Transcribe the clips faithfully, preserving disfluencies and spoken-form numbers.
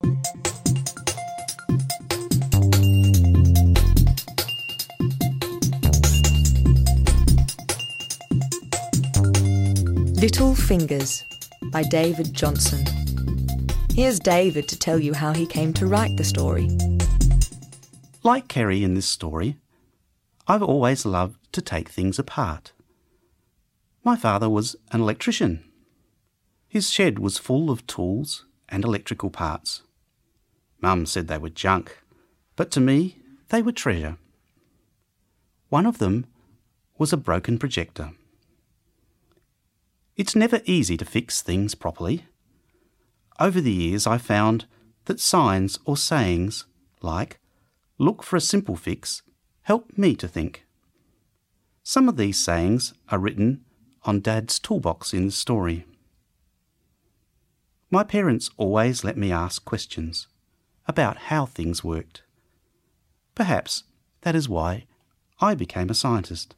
Little Fingers by David Johnson. Here's David to tell you how he came to write the story. Like Kerry in this story, I've always loved to take things apart. My father was an electrician. His shed was full of tools and electrical parts. Mum said they were junk, but to me they were treasure. One of them was a broken projector. It's never easy to fix things properly. Over the years I found that signs or sayings like "look for a simple fix" help me to think. Some of these sayings are written on Dad's toolbox in the story. My parents always let me ask questions about how things worked. Perhaps that is why I became a scientist.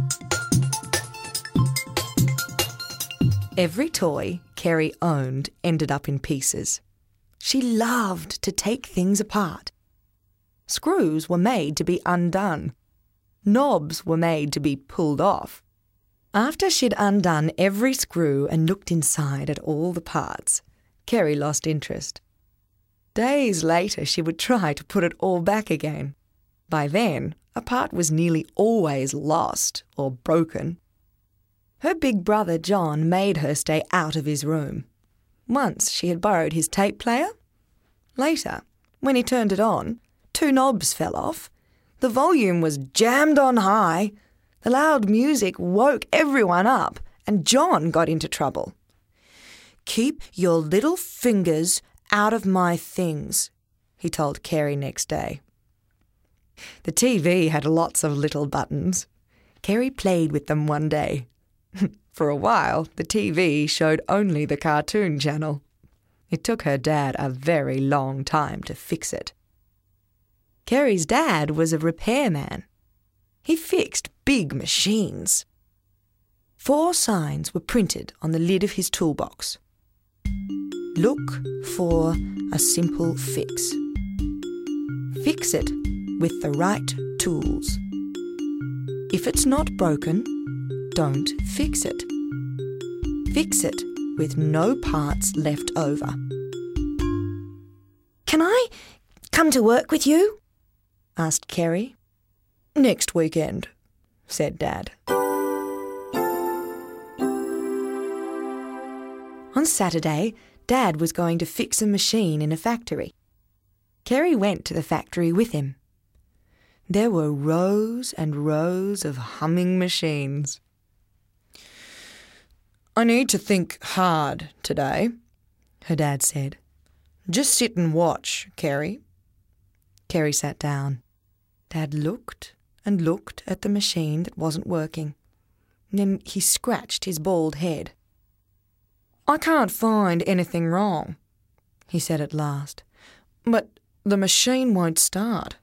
Every toy Kerry owned ended up in pieces. She loved to take things apart. Screws were made to be undone. Knobs were made to be pulled off. After she'd undone every screw and looked inside at all the parts, Kerry lost interest. Days later she would try to put it all back again. By then, a part was nearly always lost or broken. Her big brother John made her stay out of his room. Once she had borrowed his tape player. Later, when he turned it on, two knobs fell off. The volume was jammed on high. The loud music woke everyone up, and John got into trouble. "Keep your little fingers out of my things," he told Kerry next day. The T V had lots of little buttons. Kerry played with them one day. For a while, the T V showed only the cartoon channel. It took her dad a very long time to fix it. Kerry's dad was a repairman. He fixed big machines. Four signs were printed on the lid of his toolbox. Look for a simple fix. Fix it with the right tools. If it's not broken, don't fix it. Fix it with no parts left over. "Can I come to work with you?" asked Kerry. "Next weekend," said Dad. On Saturday, Dad was going to fix a machine in a factory. Kerry went to the factory with him. There were rows and rows of humming machines. "I need to think hard today," her dad said. "Just sit and watch, Kerry." Kerry sat down. Dad looked and looked at the machine that wasn't working. Then he scratched his bald head. "I can't find anything wrong," he said at last, "but the machine won't start."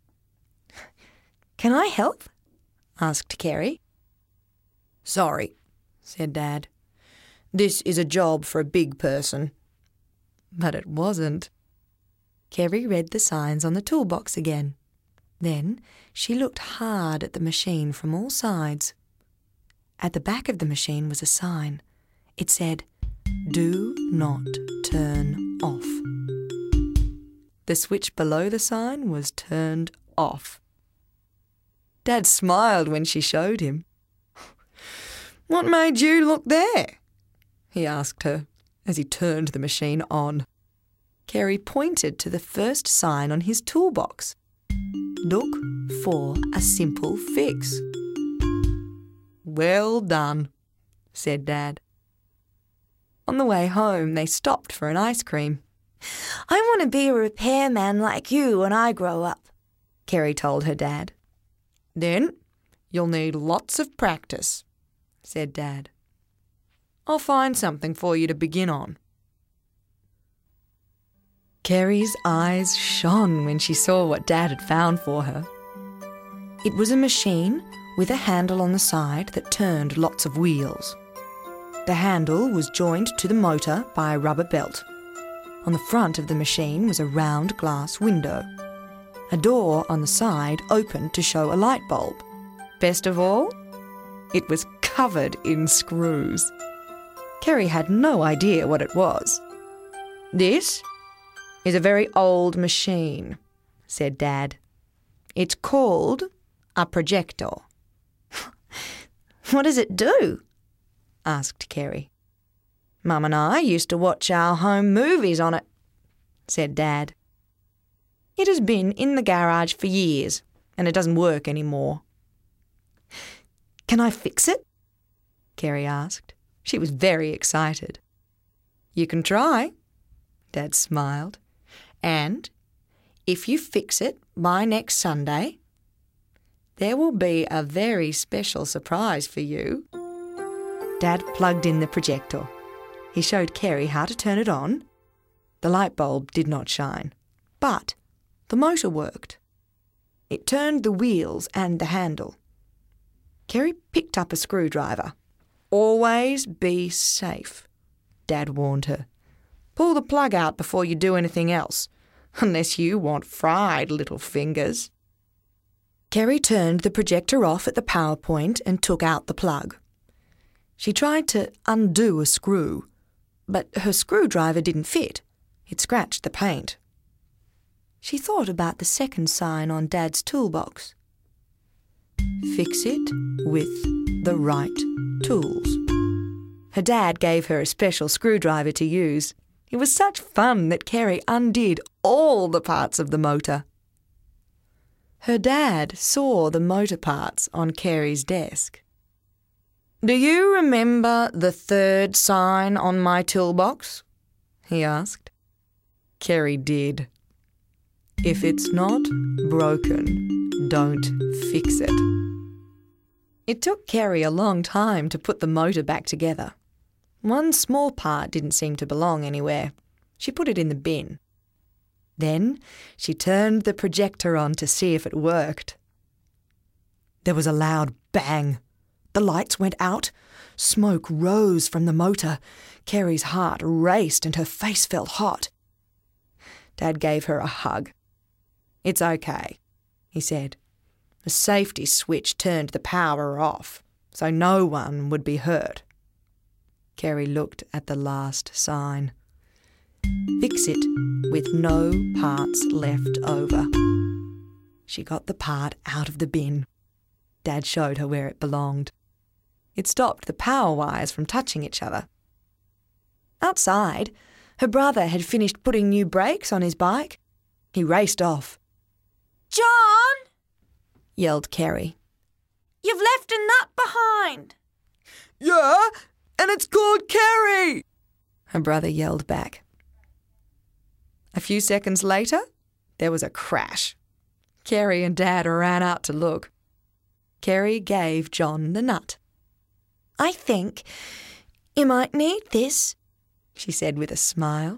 "Can I help?" asked Kerry. "Sorry," said Dad. "This is a job for a big person." But it wasn't. Kerry read the signs on the toolbox again. Then she looked hard at the machine from all sides. At the back of the machine was a sign. It said, "Do not turn off." The switch below the sign was turned off. Dad smiled when she showed him. "What made you look there?" he asked her as he turned the machine on. Kerry pointed to the first sign on his toolbox. "Look for a simple fix." "Well done," said Dad. On the way home, they stopped for an ice cream. "I want to be a repairman like you when I grow up," Kerry told her dad. "Then you'll need lots of practice," said Dad. "I'll find something for you to begin on." Kerry's eyes shone when she saw what Dad had found for her. It was a machine with a handle on the side that turned lots of wheels. The handle was joined to the motor by a rubber belt. On the front of the machine was a round glass window. A door on the side opened to show a light bulb. Best of all, it was covered in screws. Kerry had no idea what it was. "This is a very old machine," said Dad. "It's called a projector." "What does it do?" asked Kerry. "Mum and I used to watch our home movies on it," said Dad. "It has been in the garage for years and it doesn't work anymore." "Can I fix it?" Kerry asked. She was very excited. "You can try," Dad smiled. "And if you fix it by next Sunday, there will be a very special surprise for you." Dad plugged in the projector. He showed Kerry how to turn it on. The light bulb did not shine, but the motor worked. It turned the wheels and the handle. Kerry picked up a screwdriver. "Always be safe," Dad warned her. "Pull the plug out before you do anything else, unless you want fried little fingers." Kerry turned the projector off at the power point and took out the plug. She tried to undo a screw, but her screwdriver didn't fit. It scratched the paint. She thought about the second sign on Dad's toolbox. "Fix it with the right tools." Her dad gave her a special screwdriver to use. It was such fun that Kerry undid all the parts of the motor. Her dad saw the motor parts on Kerry's desk. "Do you remember the third sign on my toolbox?" he asked. Kerry did. "If it's not broken, don't fix it." It took Kerry a long time to put the motor back together. One small part didn't seem to belong anywhere. She put it in the bin. Then she turned the projector on to see if it worked. There was a loud bang. The lights went out. Smoke rose from the motor. Kerry's heart raced and her face felt hot. Dad gave her a hug. "It's okay," he said. "The safety switch turned the power off, so no one would be hurt." Kerry looked at the last sign. "Fix it with no parts left over." She got the part out of the bin. Dad showed her where it belonged. It stopped the power wires from touching each other. Outside, her brother had finished putting new brakes on his bike. He raced off. "John!" yelled Kerry. "You've left a nut behind." "Yeah, and it's called Kerry!" her brother yelled back. A few seconds later, there was a crash. Kerry and Dad ran out to look. Kerry gave John the nut. "I think you might need this," she said with a smile.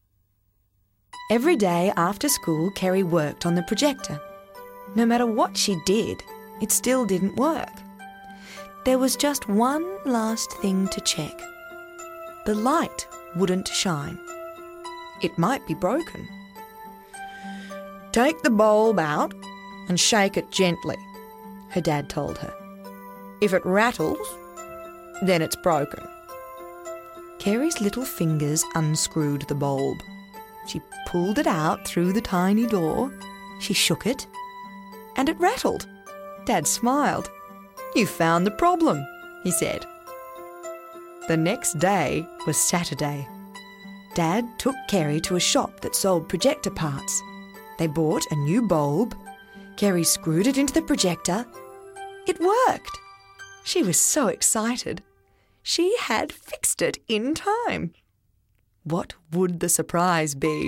Every day after school, Kerry worked on the projector. No matter what she did, it still didn't work. There was just one last thing to check. The light wouldn't shine. It might be broken. "Take the bulb out and shake it gently," her dad told her. "If it rattles, then it's broken." Kerry's little fingers unscrewed the bulb. She pulled it out through the tiny door. She shook it, and it rattled. Dad smiled. "You found the problem," he said. The next day was Saturday. Dad took Kerry to a shop that sold projector parts. They bought a new bulb. Kerry screwed it into the projector. It worked. She was so excited. She had fixed it in time. What would the surprise be?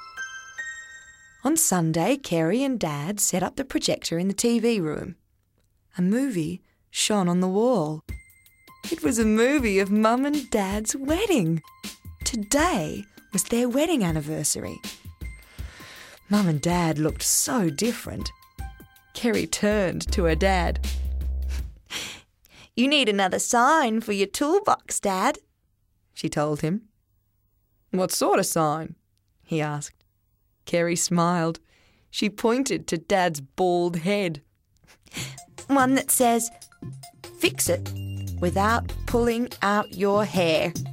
On Sunday, Kerry and Dad set up the projector in the T V room. A movie shone on the wall. It was a movie of Mum and Dad's wedding. Today was their wedding anniversary. Mum and Dad looked so different. Kerry turned to her dad. "You need another sign for your toolbox, Dad," she told him. "What sort of sign?" he asked. Kerry smiled. She pointed to Dad's bald head. One that says, "Fix it without pulling out your hair."